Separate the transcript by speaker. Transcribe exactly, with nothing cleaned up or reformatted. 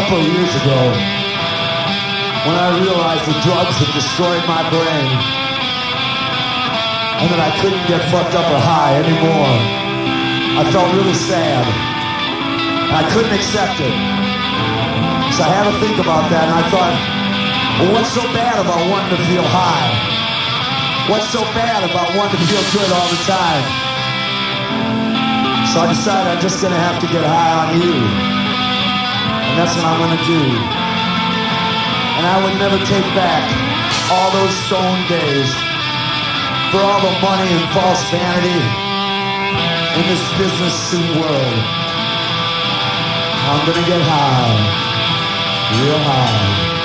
Speaker 1: couple of years ago, when I realized the drugs had destroyed my brain, and that I couldn't get fucked up or high anymore, I felt really sad. And I couldn't accept it. So I had to think about that, and I thought, well, what's so bad about wanting to feel high? What's so bad about wanting to feel good all the time? So I decided I'm just gonna have to get high on you. And that's what I'm gonna do. And I would never take back all those stone days for all the money and false vanity in this business suit world. I'm gonna get high, real high.